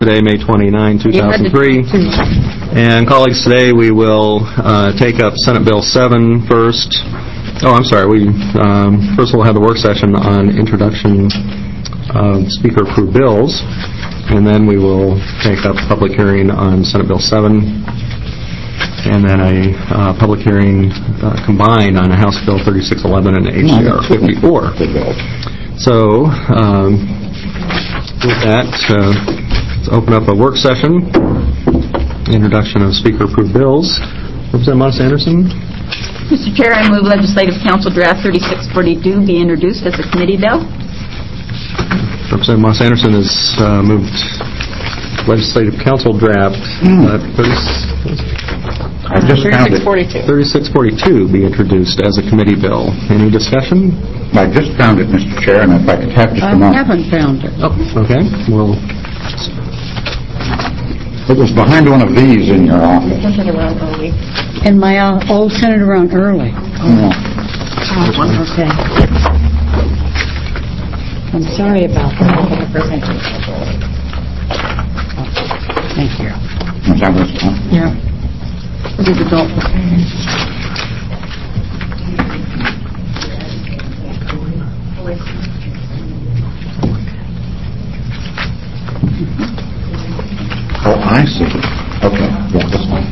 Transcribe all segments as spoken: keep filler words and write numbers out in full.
Today, May twenty-ninth, two thousand three. And colleagues, today we will uh, take up Senate Bill seven first. Oh, I'm sorry. We um, first we'll have the work session on introduction of speaker-approved bills, and then we will take up public hearing on Senate Bill seven, and then a uh, public hearing uh, combined on House Bill thirty-six eleven and H R fifty-four. So, um, with that. Uh, Let's open up a work session. Introduction of speaker-approved bills. Representative Moss Anderson. Mister Chair, I move Legislative Council Draft thirty-six forty-two be introduced as a committee bill. Representative Moss Anderson has uh, moved Legislative Council Draft uh, thirty-six forty-two. thirty-six forty-two be introduced as a committee bill. Any discussion? I just found it, Mister Chair, and if I could have just a moment. I haven't found it. Oh, okay. Well. It was behind one of these in your office. In my uh, old sent it around early. Yeah. Oh, okay. I'm sorry about that. Thank you. Is that what it's called? Yeah. What is adult? Oh, I see. Okay. Yeah, this one.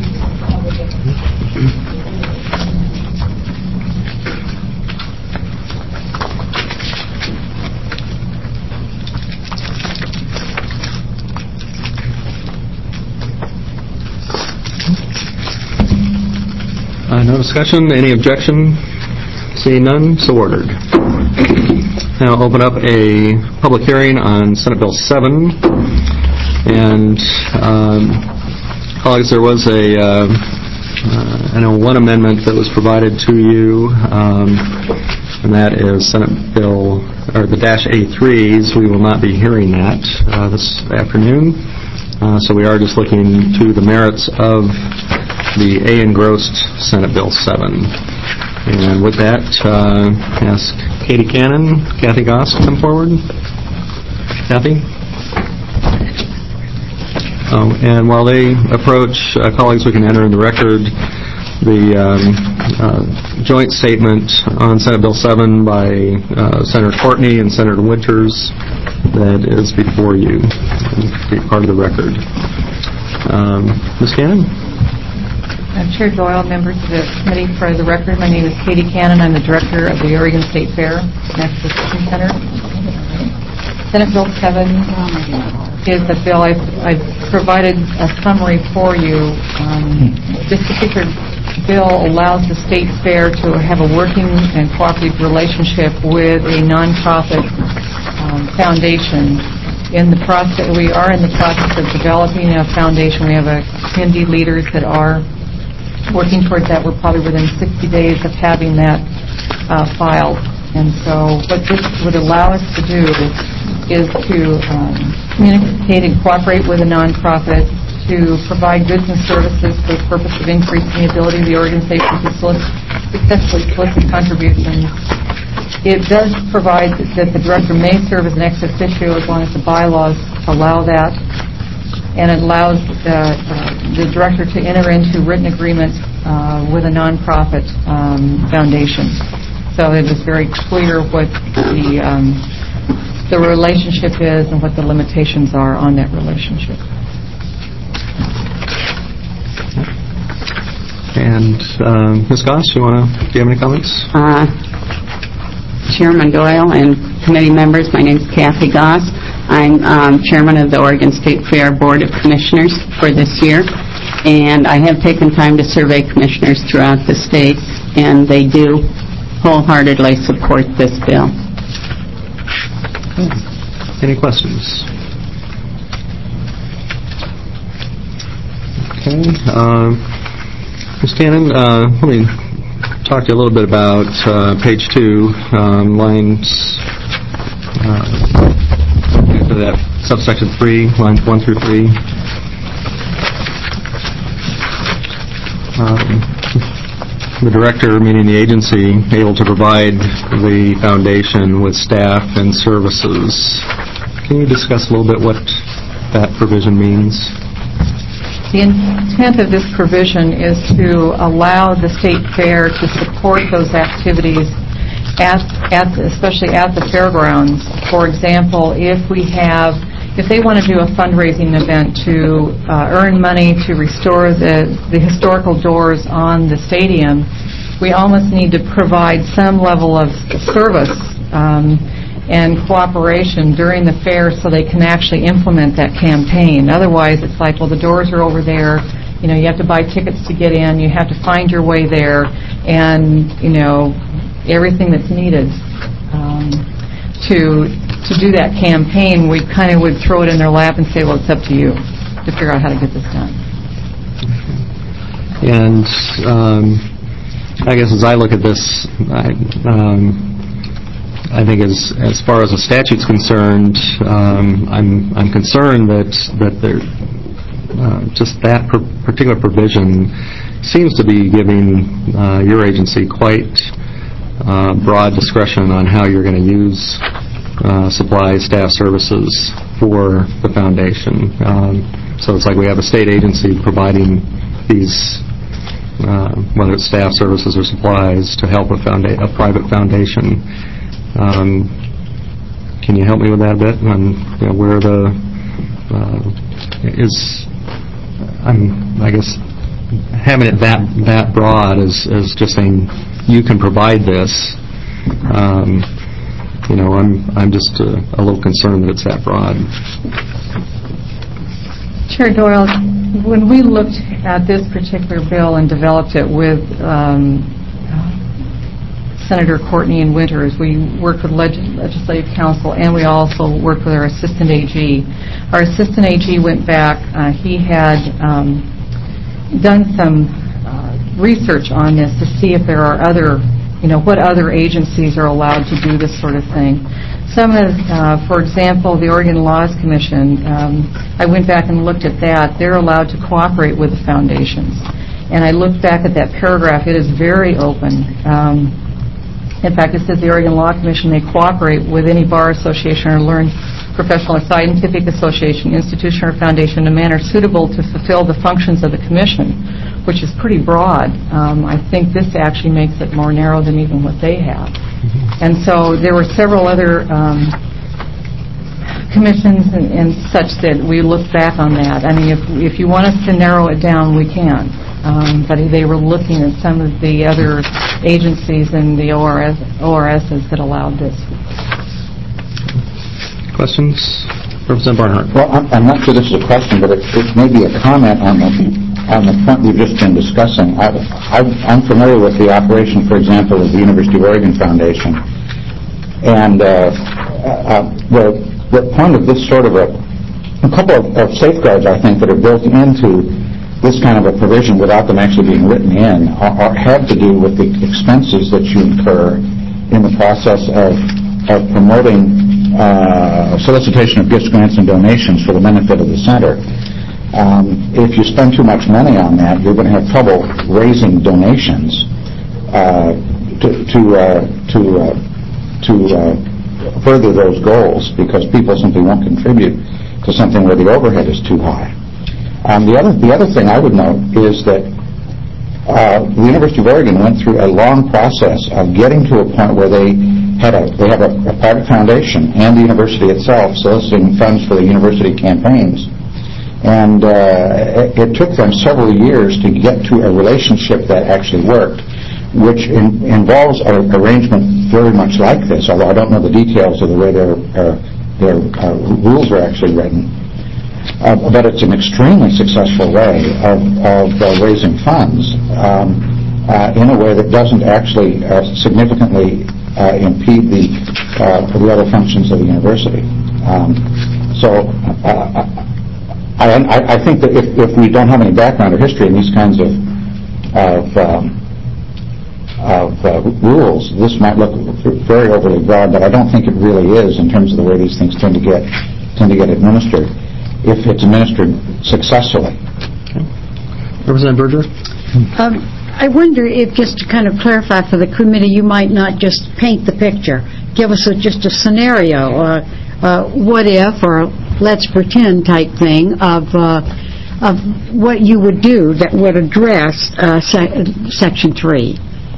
Uh, no discussion. Any objection? Seeing none, so ordered. Now open up a public hearing on Senate Bill seven. And um, colleagues, there was a, uh, uh, I know, one amendment that was provided to you, um, and that is Senate Bill, or the dash A threes. We will not be hearing that uh, this afternoon. Uh, so we are just looking to the merits of the A engrossed Senate Bill seven. And with that, uh, ask Katie Cannon, Kathy Goss to come forward. Kathy? Um, and while they approach, uh, colleagues, we can enter in the record the um, uh, joint statement on Senate Bill seven by uh, Senator Courtney and Senator Winters that is before you, and be part of the record. Um, Miz Cannon? I'm Chair Doyle, members of the committee. For the record, my name is Katie Cannon. I'm the director of the Oregon State Fair Nexus Center. Senate Bill seven is a bill. I've, I've provided a summary for you. Um, this particular bill allows the state fair to have a working and cooperative relationship with a nonprofit um, foundation. In the process, we are in the process of developing a foundation. We have a community leaders that are working towards that. We're probably within sixty days of having that uh, filed. And so what this would allow us to do is to um, communicate and cooperate with a nonprofit to provide goods and services for the purpose of increasing the ability of the organization to solicit, successfully solicit contributions. It does provide that the director may serve as an ex officio as long as the bylaws allow that, and it allows uh, uh, the director to enter into written agreements uh, with a nonprofit um, foundation. So it is very clear what the um, the relationship is and what the limitations are on that relationship. And um, Miz Goss, you want to? Do you have any comments? Uh, Chairman Doyle and committee members, my name is Kathy Goss. I'm um, chairman of the Oregon State Fair Board of Commissioners for this year, and I have taken time to survey commissioners throughout the state, and they do wholeheartedly support this bill. Any questions? Okay. Uh, Miz Cannon, uh, let me talk to you a little bit about uh, page two, um, lines, uh, that subsection three, lines one through three. Um, the director, meaning the agency, able to provide the foundation with staff and services. Can you discuss a little bit what that provision means. The intent of this provision is to allow the state fair to support those activities, at, at especially at the fairgrounds. For example, if we have, if they want to do a fundraising event to uh, earn money to restore the, the historical doors on the stadium, we almost need to provide some level of service um, and cooperation during the fair so they can actually implement that campaign. Otherwise, it's like, well, the doors are over there. You know, you have to buy tickets to get in. You have to find your way there, and you know, everything that's needed um, to to do that campaign. We kind of would throw it in their lap and say, well, it's up to you to figure out how to get this done. And um, I guess as I look at this, I, um, I think as as far as the statute's concerned, um, I'm I'm concerned that that there uh, just that per particular provision seems to be giving uh, your agency quite uh, broad discretion on how you're going to use uh, supplies, staff, services for the foundation. Um, so it's like we have a state agency providing these, uh, whether it's staff, services, or supplies, to help a, founda a private foundation. Um, can you help me with that a bit on you know, where the uh, is I'm I guess having it that that broad is is just saying you can provide this. Um, you know, I'm I'm just a, a little concerned that it's that broad. Chair Doyle, when we looked at this particular bill and developed it with um, Senator Courtney and Winters, we worked with leg Legislative Council, and we also worked with our Assistant A G. Our Assistant A G went back. Uh, he had um, done some uh, research on this to see if there are other, you know, what other agencies are allowed to do this sort of thing. Some of, uh, for example, the Oregon Laws Commission, um, I went back and looked at that. They're allowed to cooperate with the foundations. And I looked back at that paragraph. It is very open. Um, In fact, it says the Oregon Law Commission may cooperate with any bar association or learned professional or scientific association, institution, or foundation in a manner suitable to fulfill the functions of the commission, which is pretty broad. Um, I think this actually makes it more narrow than even what they have. Mm-hmm. And so there were several other um, commissions and, and such that we looked back on that. I mean, if, if you want us to narrow it down, we can. Um, but they were looking at some of the other agencies and the O R S, O R Ss that allowed this. Questions? Representative Barnhart. Well, I'm, I'm not sure this is a question, but it, it may be a comment on the on the point we've just been discussing. I, I, I'm familiar with the operation, for example, of the University of Oregon Foundation, and uh, uh, the the point of this sort of a a couple of, of safeguards, I think, that are built into this kind of a provision without them actually being written in are, are, have to do with the expenses that you incur in the process of, of promoting uh, solicitation of gifts, grants, and donations for the benefit of the center. Um, if you spend too much money on that, you're going to have trouble raising donations uh, to to uh, to uh, to uh, further those goals, because people simply won't contribute to something where the overhead is too high. Um, the other the other thing I would note is that uh, the University of Oregon went through a long process of getting to a point where they had a they have a, a private foundation and the university itself soliciting funds for the university campaigns, and uh, it, it took them several years to get to a relationship that actually worked, which in, involves an arrangement very much like this. Although I don't know the details of the way their uh, their uh, rules are actually written. Uh, but it's an extremely successful way of, of uh, raising funds um, uh, in a way that doesn't actually uh, significantly uh, impede the, uh, the other functions of the university. Um, so uh, I, I, I think that if, if we don't have any background or history in these kinds of, of, um, of uh, rules, this might look very overly broad, but I don't think it really is in terms of the way these things tend to get, tend to get administered, if it's administered successfully. Okay. Representative Berger? Um, I wonder if, just to kind of clarify for the committee, you might not just paint the picture. Give us a, just a scenario. Uh, uh, what if, or let's pretend type thing of uh, of what you would do that would address uh, se- Section three.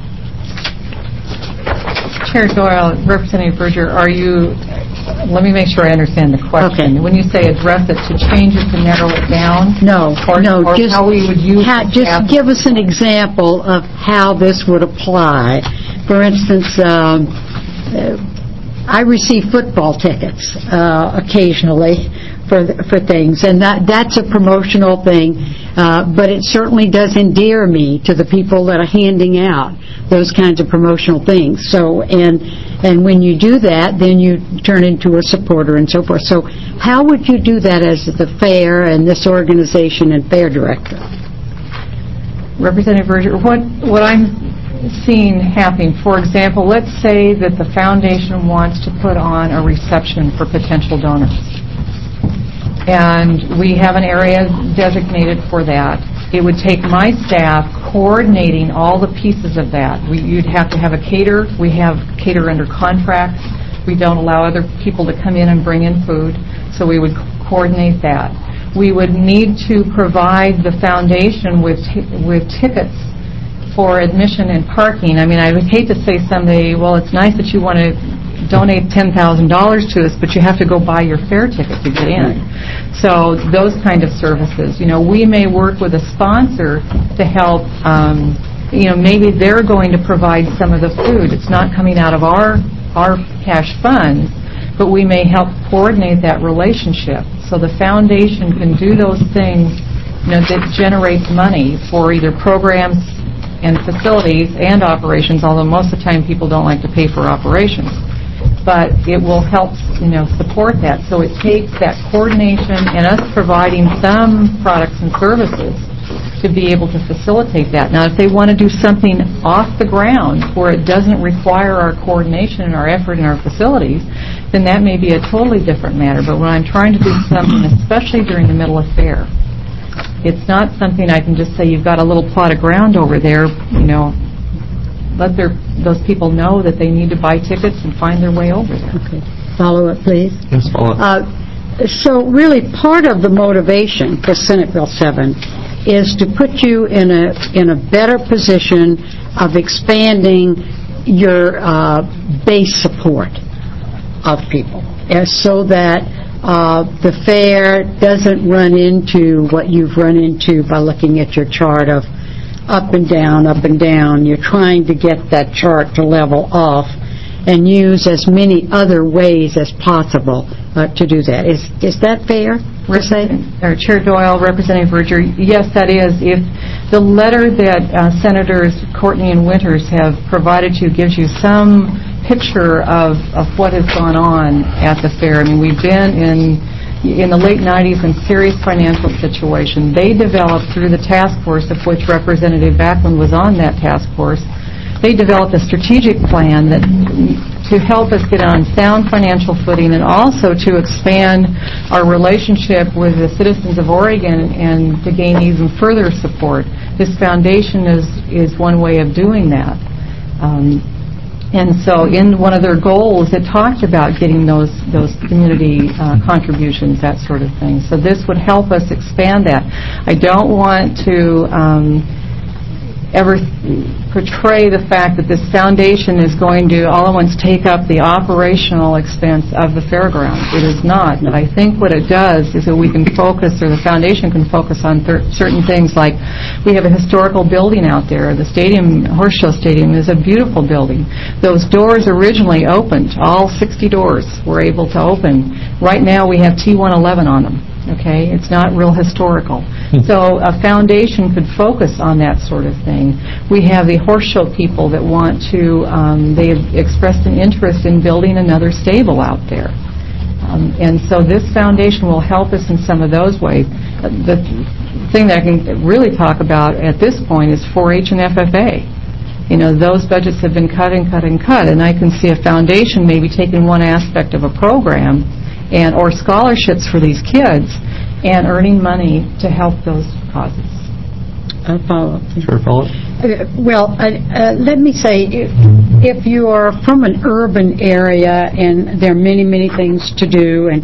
Chair Doyle, Representative Berger, are you, let me make sure I understand the question. Okay. When you say address it, to change it, to narrow it down? No, Or, no, or just how we would use ha- the just staff? give us an example of how this would apply. For instance, um, uh, I receive football tickets uh, occasionally for for things, and that that's a promotional thing, uh, but it certainly does endear me to the people that are handing out those kinds of promotional things. So, and and when you do that, then you turn into a supporter and so forth. So how would you do that as the fair and this organization and fair director? Representative Berger, what, what I'm seeing happening, for example, let's say that the foundation wants to put on a reception for potential donors. And we have an area designated for that. It would take my staff coordinating all the pieces of that. We, you'd have to have a caterer. We have caterer under contract. We don't allow other people to come in and bring in food, so we would coordinate that. We would need to provide the foundation with t- with tickets for admission and parking. I mean, I would hate to say someday, well, it's nice that you want to donate ten thousand dollars to us, but you have to go buy your fare ticket to get in. So those kind of services. You know, we may work with a sponsor to help, um, you know, maybe they're going to provide some of the food. It's not coming out of our, our cash funds, but we may help coordinate that relationship. So the foundation can do those things, you know, that generates money for either programs and facilities and operations, although most of the time people don't like to pay for operations. But it will help, you know, support that. So it takes that coordination and us providing some products and services to be able to facilitate that. Now, if they want to do something off the ground where it doesn't require our coordination and our effort in our facilities, then that may be a totally different matter. But when I'm trying to do something, especially during the middle of fair, it's not something I can just say, you've got a little plot of ground over there, you know, let their, those people know that they need to buy tickets and find their way over there. Okay. Follow up, please. Yes, follow up. Uh, so really part of the motivation for Senate Bill seven is to put you in a in a better position of expanding your uh, base support of people, uh, so that uh, the fair doesn't run into what you've run into by looking at your chart of up and down, up and down. You're trying to get that chart to level off and use as many other ways as possible uh, to do that. Is is that fair to say? Or Chair Doyle, Representative Berger, yes, that is. If the letter that uh, Senators Courtney and Winters have provided you gives you some picture of, of what has gone on at the fair. I mean, we've been in in the late nineties in serious financial situation. They developed through the task force, of which Representative Backlund was on that task force, they developed a strategic plan that to help us get on sound financial footing and also to expand our relationship with the citizens of Oregon and to gain even further support. This foundation is, is one way of doing that. Um, And so in one of their goals, it talked about getting those those community uh, contributions, that sort of thing. So this would help us expand that. I don't want to um, ever portray the fact that this foundation is going to all at once take up the operational expense of the fairgrounds. It is not. But I think what it does is that we can focus, or the foundation can focus on thir- certain things like we have a historical building out there. The stadium, Horse Show Stadium, is a beautiful building. Those doors originally opened. All sixty doors were able to open. Right now we have T one eleven on them. Okay, it's not real historical. So a foundation could focus on that sort of thing. We have the horse show people that want to, um, they have expressed an interest in building another stable out there. Um, and so this foundation will help us in some of those ways. The thing that I can really talk about at this point is four H and F F A. You know, those budgets have been cut and cut and cut, and I can see a foundation maybe taking one aspect of a program and or scholarships for these kids and earning money to help those causes. I'll follow up. Sure, follow up. Uh, Well, uh, uh, let me say, if, if you are from an urban area and there are many, many things to do, and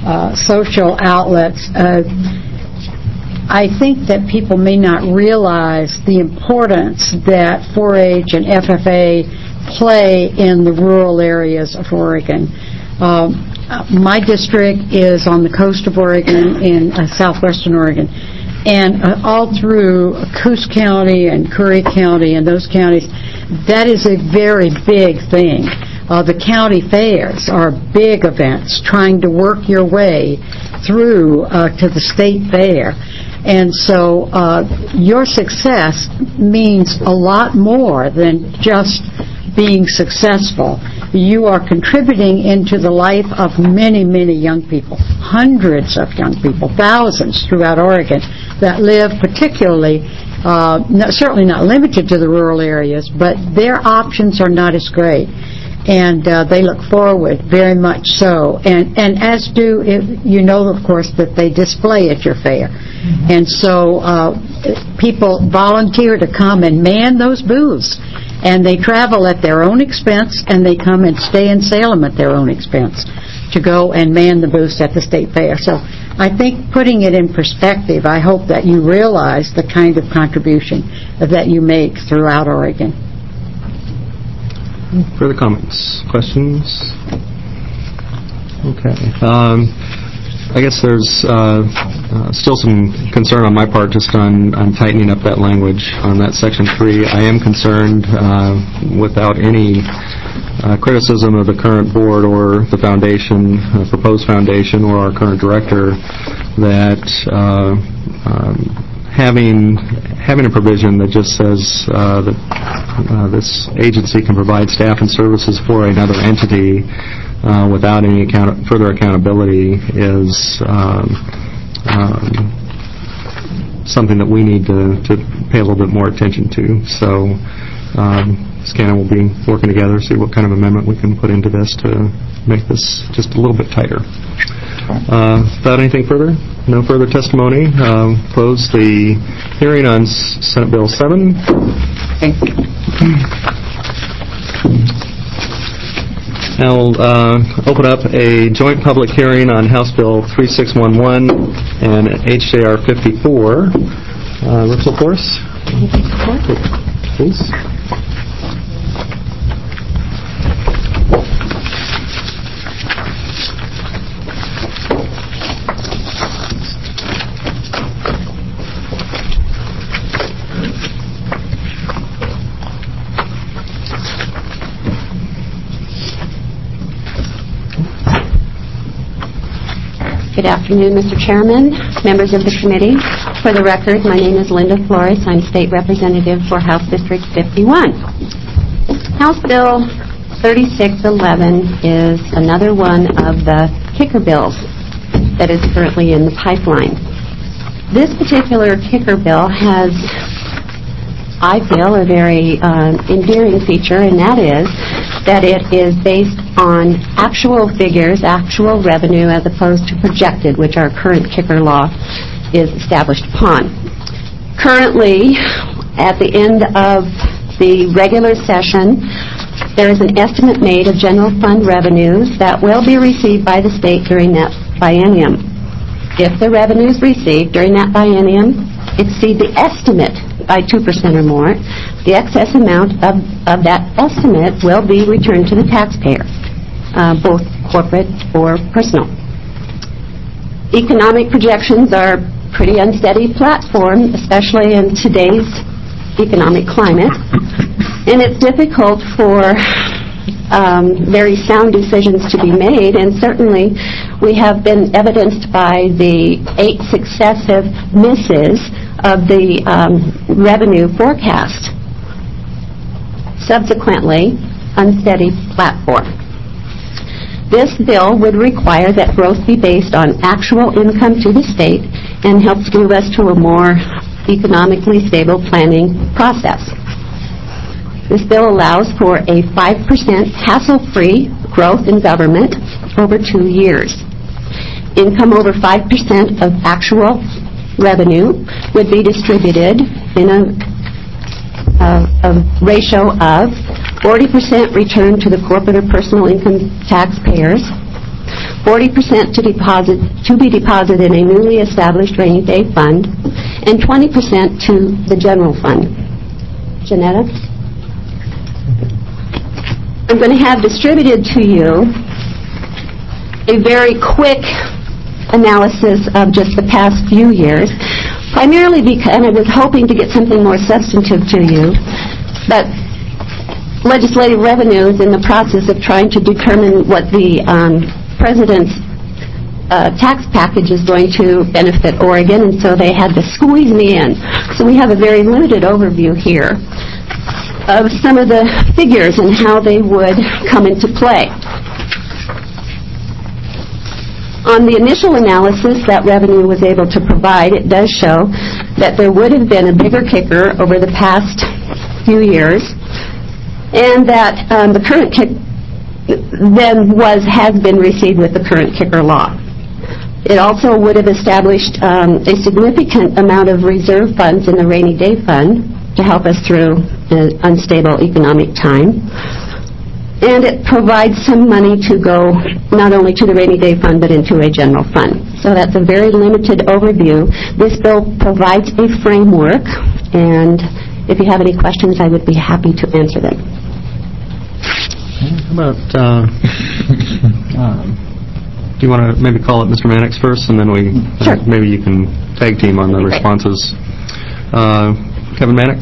uh, social outlets. Uh, I think that people may not realize the importance that four H and F F A play in the rural areas of Oregon. Um, my district is on the coast of Oregon in uh, southwestern Oregon, and uh, all through Coos County and Curry County and those counties, that is a very big thing. Uh, the county fairs are big events trying to work your way through uh, to the state fair. And so uh, your success means a lot more than just being successful. You are contributing into the life of many, many young people, hundreds of young people, thousands throughout Oregon that live particularly, uh, not, certainly not limited to the rural areas, but their options are not as great. And uh, they look forward very much so. And, and as do, if, you know, of course, that they display at your fair. Mm-hmm. And so uh, people volunteer to come and man those booths. And they travel at their own expense, and they come and stay in Salem at their own expense to go and man the booths at the state fair. So I think putting it in perspective, I hope that you realize the kind of contribution that you make throughout Oregon. Further comments? Questions? Okay. Um, I guess there's uh, uh, still some concern on my part just on, on tightening up that language on that Section three. I am concerned, uh, without any uh, criticism of the current board or the foundation, uh, proposed foundation, or our current director, that uh, um, having having a provision that just says uh, that uh, this agency can provide staff and services for another entity uh, without any account- further accountability is um, um, something that we need to, to pay a little bit more attention to. So um, Scannon will be working together, see what kind of amendment we can put into this to make this just a little bit tighter. Uh, without anything further, no further testimony, um, close the hearing on S- Senate Bill seven. Thank you. Now we'll uh, open up a joint public hearing on House Bill thirty-six eleven and H J R fifty-four. Uh, Rachel Forrest, please. Good afternoon, Mister Chairman, members of the committee. For the record, my name is Linda Flores. I'm State Representative for House District fifty-one. House Bill thirty-six eleven is another one of the kicker bills that is currently in the pipeline. This particular kicker bill has, I feel, a very uh, endearing feature, and that is that it is based on actual figures, actual revenue, as opposed to projected, which our current kicker law is established upon. Currently, at the end of the regular session, there is an estimate made of general fund revenues that will be received by the state during that biennium. If the revenues received during that biennium exceed the estimate by two percent or more, the excess amount of, of that estimate will be returned to the taxpayer, uh, both corporate or personal. Economic projections are a pretty unsteady platform, especially in today's economic climate, and it's difficult for um, very sound decisions to be made, and certainly we have been evidenced by the eight successive misses of the um, revenue forecast. Subsequently, unsteady platform. This bill would require that growth be based on actual income to the state and helps move us to a more economically stable planning process. This bill allows for a five percent hassle-free growth in government over two years. Income over five percent of actual revenue would be distributed in a, a, a ratio of forty percent returned to the corporate or personal income taxpayers, forty percent to deposit to be deposited in a newly established rainy day fund, and twenty percent to the general fund. Janetta? I'm going to have distributed to you a very quick analysis of just the past few years, primarily because and I was hoping to get something more substantive to you, but legislative revenue is in the process of trying to determine what the um, President's uh, tax package is going to benefit Oregon, and so they had to squeeze me in. So we have a very limited overview here of some of the figures and how they would come into play. On the initial analysis that revenue was able to provide, it does show that there would have been a bigger kicker over the past few years, and that um, the current kick then was has been received with the current kicker law. It also would have established um, a significant amount of reserve funds in the rainy day fund to help us through an unstable economic time. And it provides some money to go not only to the rainy day fund but into a general fund. So that's a very limited overview. This bill provides a framework, and if you have any questions, I would be happy to answer them. How about, uh, um, do you want to maybe call it Mister Mannix first, and then we Sure. uh, maybe you can tag team on the responses. Uh, Kevin Mannix.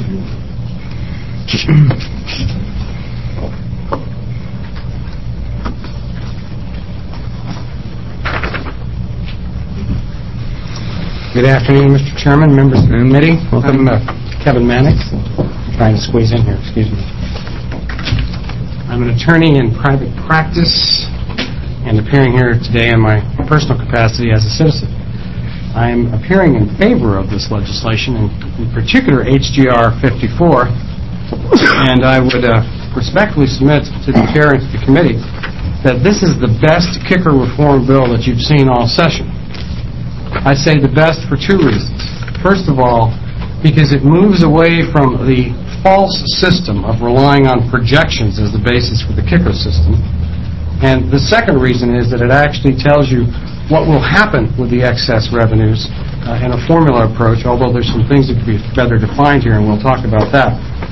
Good afternoon, Mister Chairman, members of the committee. Welcome. I'm uh, Kevin Mannix. I'm trying to squeeze in here, excuse me. I'm an attorney in private practice and appearing here today in my personal capacity as a citizen. I'm appearing in favor of this legislation, in, in particular H G R fifty-four, and I would uh, respectfully submit to the chair and to the committee that this is the best kicker reform bill that you've seen all session. I say the best for two reasons. First of all, because it moves away from the false system of relying on projections as the basis for the kicker system. And the second reason is that it actually tells you what will happen with the excess revenues uh, in a formula approach, although there's some things that could be better defined here, and we'll talk about that.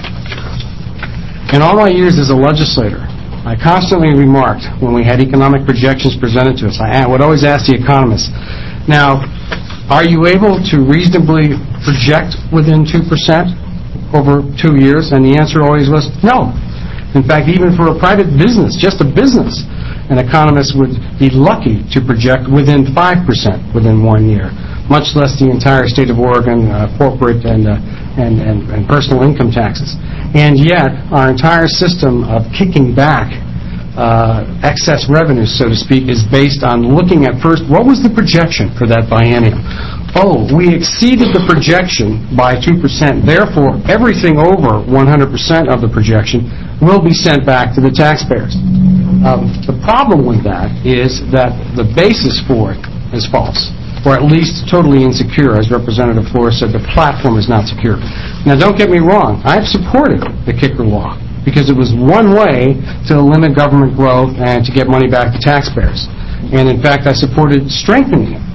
In all my years as a legislator, I constantly remarked when we had economic projections presented to us, I would always ask the economists, now, are you able to reasonably project within two percent over two years? And the answer always was no. In fact, even for a private business, just a business, an economist would be lucky to project within five percent within one year, much less the entire state of Oregon, uh, corporate and, uh, and, and, and personal income taxes. And yet, our entire system of kicking back Uh, excess revenue, so to speak, is based on looking at first, what was the projection for that biennium? Oh, we exceeded the projection by two percent. Therefore, everything over one hundred percent of the projection will be sent back to the taxpayers. Um, the problem with that is that the basis for it is false, or at least totally insecure. As Representative Flores said, the platform is not secure. Now, don't get me wrong. I've supported the kicker law, because it was one way to limit government growth and to get money back to taxpayers. And in fact, I supported strengthening it.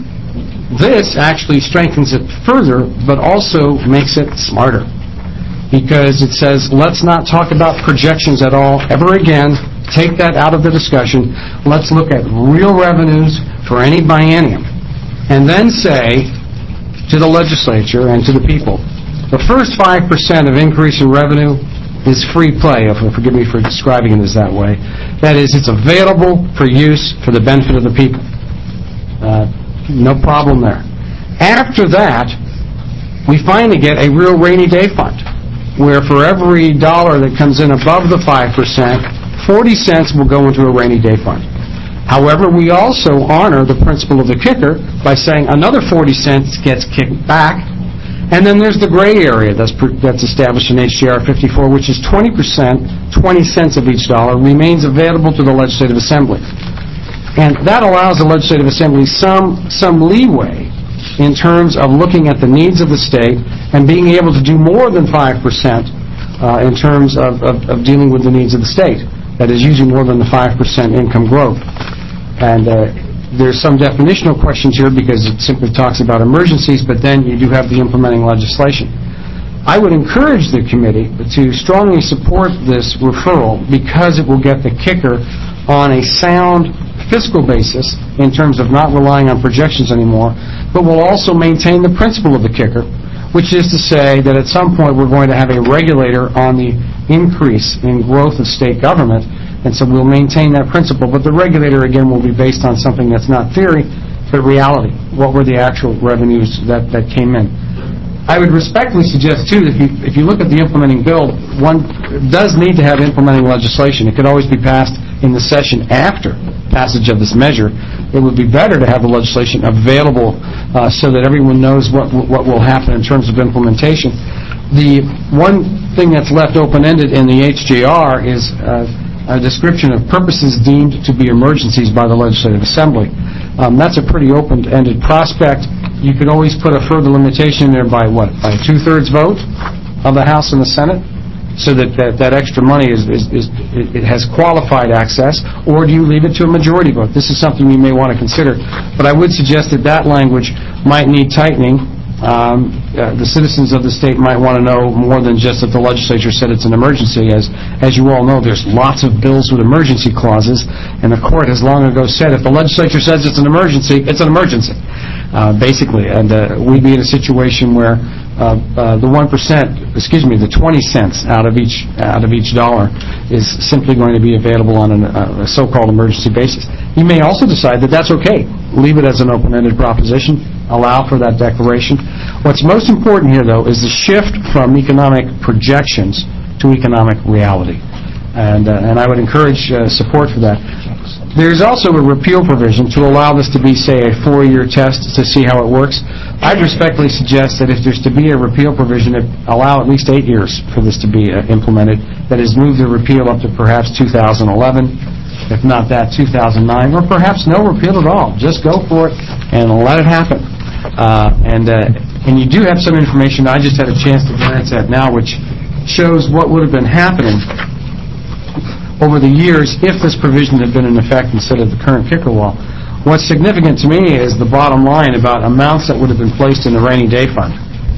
This actually strengthens it further, but also makes it smarter, because it says, let's not talk about projections at all ever again. Take that out of the discussion. Let's look at real revenues for any biennium, and then say to the legislature and to the people, the first five percent of increase in revenue is free play, if forgive me for describing it as that way. That is, it's available for use for the benefit of the people. Uh, no problem there. After that, we finally get a real rainy day fund, where for every dollar that comes in above the five percent, forty cents will go into a rainy day fund. However, we also honor the principle of the kicker by saying another forty cents gets kicked back. And then there's the gray area that's that's established in H G R fifty-four, which is twenty percent, twenty cents of each dollar, remains available to the Legislative Assembly. And that allows the Legislative Assembly some some leeway in terms of looking at the needs of the state and being able to do more than five percent uh, in terms of, of, of dealing with the needs of the state. That is, using more than the five percent income growth. And uh, there's some definitional questions here because it simply talks about emergencies, but then you do have the implementing legislation. I would encourage the committee to strongly support this referral because it will get the kicker on a sound fiscal basis in terms of not relying on projections anymore, but will also maintain the principle of the kicker, which is to say that at some point we're going to have a regulator on the increase in growth of state government, and so we'll maintain that principle. But the regulator, again, will be based on something that's not theory, but reality. What were the actual revenues that, that came in? I would respectfully suggest, too, that if you, if you look at the implementing bill, one does need to have implementing legislation. It could always be passed in the session after passage of this measure. It would be better to have the legislation available uh, so that everyone knows what what will happen in terms of implementation. The one thing that's left open-ended in the H J R is uh, a description of purposes deemed to be emergencies by the Legislative Assembly. Um, that's a pretty open-ended prospect. You could always put a further limitation there by what? By a two-thirds vote of the House and the Senate, so that that, that extra money is, is, is it has qualified access, or do you leave it to a majority vote? This is something you may want to consider. But I would suggest that that language might need tightening. Um, uh, the citizens of the state might want to know more than just that the legislature said it's an emergency. As as you all know, there's lots of bills with emergency clauses, and the court has long ago said if the legislature says it's an emergency, it's an emergency, uh, basically. And uh, we'd be in a situation where uh, uh, the one percent, excuse me, the twenty cents out of each out of each dollar is simply going to be available on an, uh, a so-called emergency basis. You may also decide that that's okay. Leave it as an open-ended proposition. Allow for that declaration. What's most important here, though, is the shift from economic projections to economic reality. And, uh, and I would encourage uh, support for that. There's also a repeal provision to allow this to be, say, a four-year test to see how it works. I'd respectfully suggest that if there's to be a repeal provision, it allow at least eight years for this to be uh, implemented. That is, move the repeal up to perhaps two thousand eleven. If not that, two thousand nine, or perhaps no repeal at all. Just go for it and let it happen. Uh, and uh, and you do have some information I just had a chance to glance at now, which shows what would have been happening over the years if this provision had been in effect instead of the current kicker law. What's significant to me is the bottom line about amounts that would have been placed in the rainy day fund.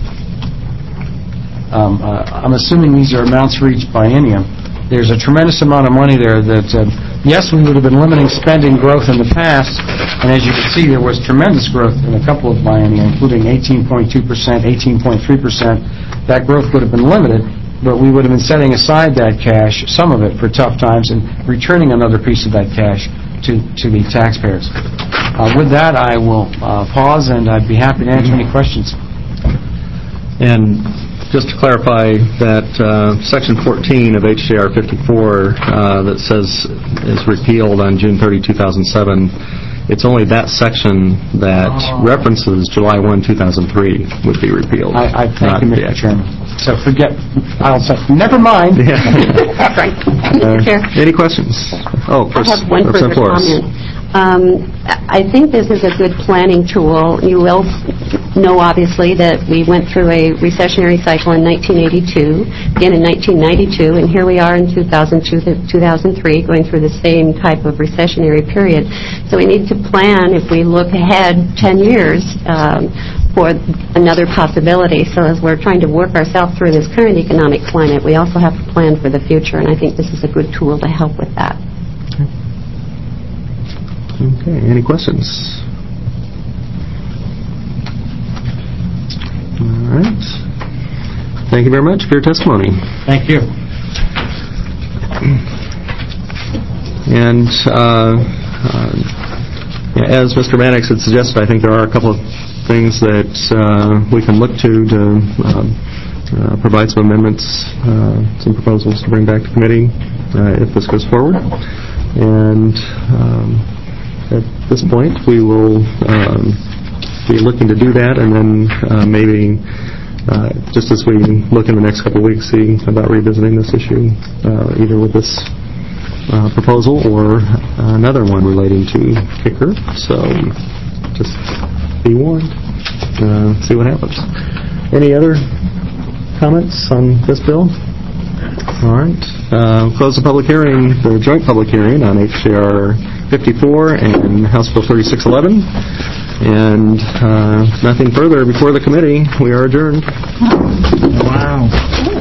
Um, uh, I'm assuming these are amounts for each biennium. There's a tremendous amount of money there that, uh, yes, we would have been limiting spending growth in the past, and as you can see, there was tremendous growth in a couple of biennia, including eighteen point two percent, eighteen point three percent. That growth would have been limited, but we would have been setting aside that cash, some of it, for tough times, and returning another piece of that cash to, to the taxpayers. Uh, with that, I will uh, pause, and I'd be happy to answer any questions. And just to clarify that uh, Section fourteen of H J R fifty-four uh, that says is repealed on June thirtieth, two thousand seven, it's only that section that references July first, two thousand three would be repealed. I, I thank you, Mister Chairman. So forget, I'll say, never mind. Yeah. Right. Uh, Chair. any questions? Oh, I have one further Representative Flores. comment. Um, I think this is a good planning tool. You will know, obviously, that we went through a recessionary cycle in nineteen eighty-two, again in nineteen ninety-two, and here we are in two thousand two to two thousand three going through the same type of recessionary period. So we need to plan, if we look ahead ten years, um, for another possibility. So as we're trying to work ourselves through this current economic climate, we also have to plan for the future, and I think this is a good tool to help with that. Okay, any questions? All right. Thank you very much for your testimony. Thank you. And uh, uh, as Mister Mannix had suggested, I think there are a couple of things that uh, we can look to to um, uh, provide some amendments, uh, some proposals to bring back to committee uh, if this goes forward. And um, at this point, we will um, be looking to do that, and then uh, maybe, uh, just as we look in the next couple of weeks, see about revisiting this issue, uh, either with this uh, proposal or another one relating to kicker. So just be warned. Uh, see what happens. Any other comments on this bill? All right. Uh, close the public hearing, the joint public hearing on H J R fifty-four and House Bill thirty-six eleven. And uh, nothing further before the committee. We are adjourned. Wow.